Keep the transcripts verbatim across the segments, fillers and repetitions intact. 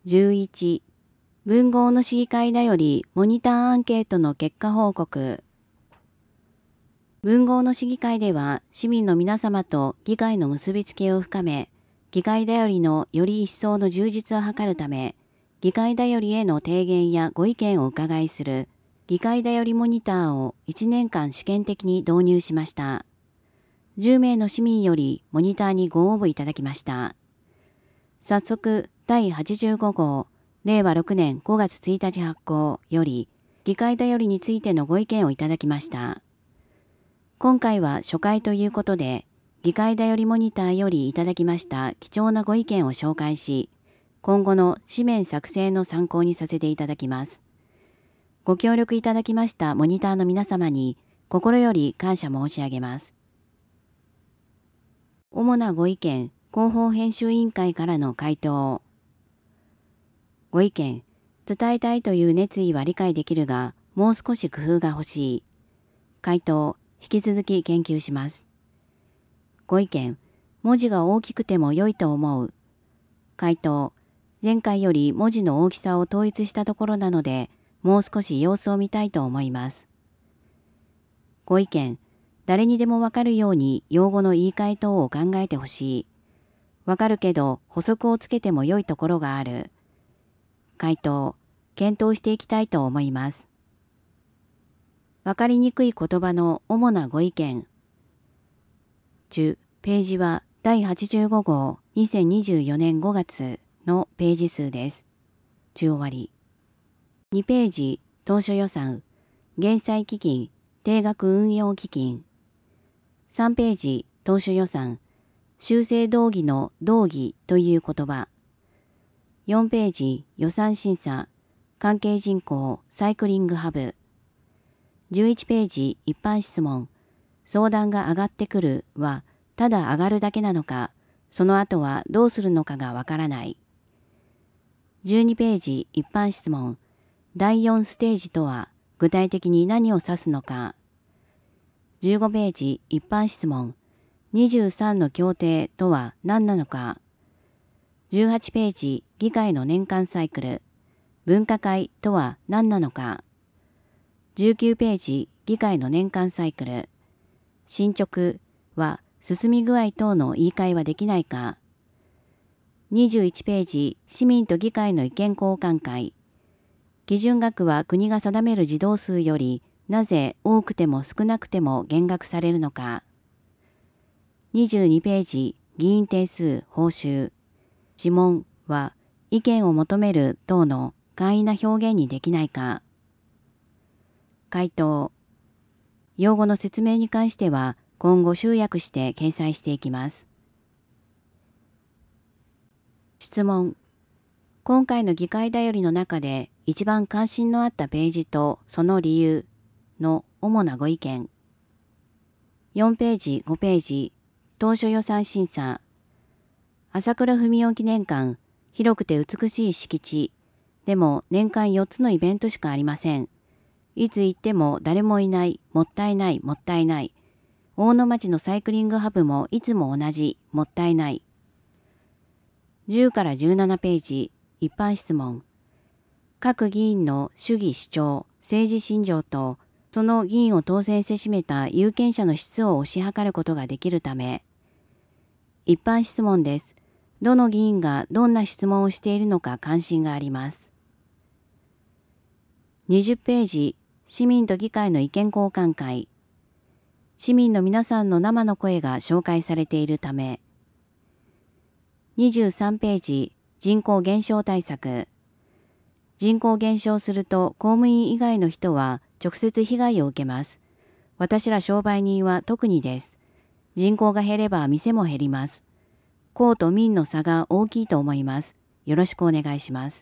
じゅういち、文豪の市議会だよりモニターアンケートの結果報告。文豪の市議会では市民の皆様と議会の結びつきを深め、議会だよりのより一層の充実を図るため、議会だよりへの提言やご意見をお伺いする議会だよりモニターをいちねんかん試験的に導入しました。じゅうめいの市民よりモニターにご応募いただきました。早速、だいはちじゅうご号、れいわろくねんごがつついたち発行より、議会だよりについてのご意見をいただきました。今回は初回ということで、議会だよりモニターよりいただきました貴重なご意見を紹介し、今後の紙面作成の参考にさせていただきます。ご協力いただきましたモニターの皆様に心より感謝申し上げます。主なご意見、広報編集委員会からの回答。ご意見、伝えたいという熱意は理解できるが、もう少し工夫が欲しい。回答、引き続き研究します。ご意見、文字が大きくても良いと思う。回答、前回より文字の大きさを統一したところなので、もう少し様子を見たいと思います。ご意見、誰にでもわかるように用語の言い換え等を考えてほしい。わかるけど補足をつけても良いところがある。回答、検討していきたいと思います。わかりにくい言葉の主なご意見。じゅうページはだいはちじゅうご号にせんにじゅうよねんごがつのページ数です。じゅう終わり。にページ、当初予算、減債基金、定額運用基金。さんページ、当初予算、修正動議の動議という言葉。よんページ、予算審査、関係人口、サイクリングハブ。じゅういちページ、一般質問、相談が上がってくるは、ただ上がるだけなのか、その後はどうするのかがわからない。じゅうにページ、一般質問、だいよんステージとは、具体的に何を指すのか。じゅうごページ、一般質問、にじゅうさんの協定とは何なのか。じゅうはちページ、議会の年間サイクル、分科会とは何なのか。じゅうきゅうページ、議会の年間サイクル、進捗は進み具合等の言い換えはできないか。にじゅういちページ、市民と議会の意見交換会、基準額は国が定める児童数よりなぜ多くても少なくても減額されるのか。にじゅうにページ、議員定数、報酬、諮問は意見を求める等の簡易な表現にできないか。回答。用語の説明に関しては今後集約して掲載していきます。質問。今回の議会だよりの中で一番関心のあったページとその理由の主なご意見。よんページ、ごページ、当初予算審査。朝倉文雄記念館、広くて美しい敷地。でも年間よっつのイベントしかありません。いつ行っても誰もいない、もったいない、もったいない。大野町のサイクリングハブもいつも同じ、もったいない。じゅうからじゅうななページ、一般質問。各議員の主義主張、政治信条と、その議員を当選せしめた有権者の質を推し量ることができるため。一般質問です。どの議員がどんな質問をしているのか関心があります。にじゅうページ、市民と議会の意見交換会。市民の皆さんの生の声が紹介されているため。にじゅうさんページ、人口減少対策。人口減少すると公務員以外の人は直接被害を受けます。私ら商売人は特にです。人口が減れば店も減ります。公と民の差が大きいと思います。よろしくお願いします。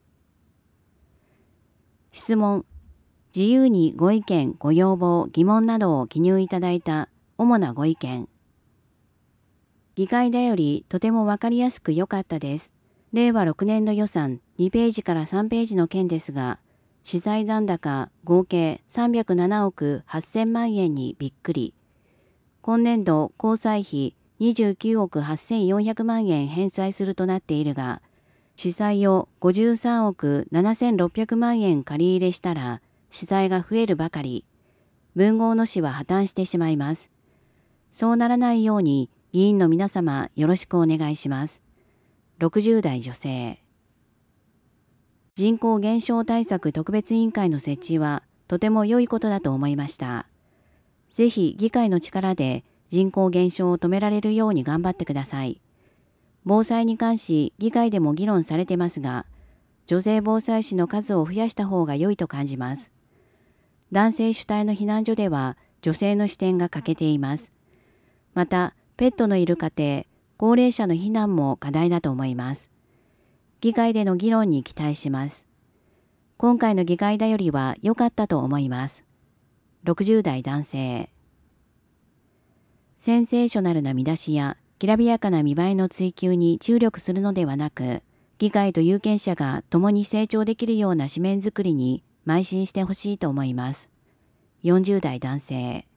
質問。自由にご意見、ご要望、疑問などを記入いただいた主なご意見。議会だよりとてもわかりやすく良かったです。れいわろくねん度予算にページからさんページの件ですが、資材残高合計さんびゃくななおくはっせんまんえんにびっくり。今年度交際費にじゅうきゅうおくはっせんよんひゃくまんえん返済するとなっているが、 市債をごじゅうさんおくななせんろっぴゃくまんえん借り入れしたら、市債が増えるばかり。文豪の市は破綻してしまいます。そうならないように、議員の皆様よろしくお願いします。ろくじゅうだい女性。人口減少対策特別委員会の設置はとても良いことだと思いました。ぜひ議会の力で人口減少を止められるように頑張ってください。防災に関し議会でも議論されてますが、女性防災士の数を増やした方が良いと感じます。男性主体の避難所では女性の視点が欠けています。また、ペットのいる家庭、高齢者の避難も課題だと思います。議会での議論に期待します。今回の議会だよりは良かったと思います。ろくじゅうだい男性。センセーショナルな見出しやきらびやかな見栄えの追求に注力するのではなく、議会と有権者が共に成長できるような紙面作りに邁進してほしいと思います。よんじゅうだい男性。